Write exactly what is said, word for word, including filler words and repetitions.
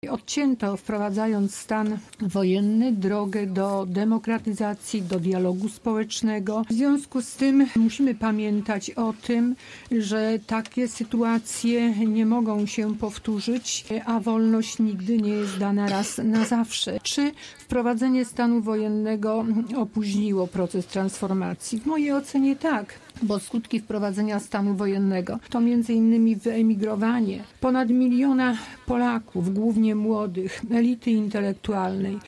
Odcięto, wprowadzając stan wojenny, drogę do demokratyzacji, do dialogu społecznego. W związku z tym musimy pamiętać o tym, że takie sytuacje nie mogą się powtórzyć, a wolność nigdy nie jest dana raz na zawsze. Czy wprowadzenie stanu wojennego opóźniło proces transformacji? W mojej ocenie tak, bo skutki wprowadzenia stanu wojennego to między innymi wyemigrowanie ponad miliona Polaków, głównie młodych, elity intelektualnej,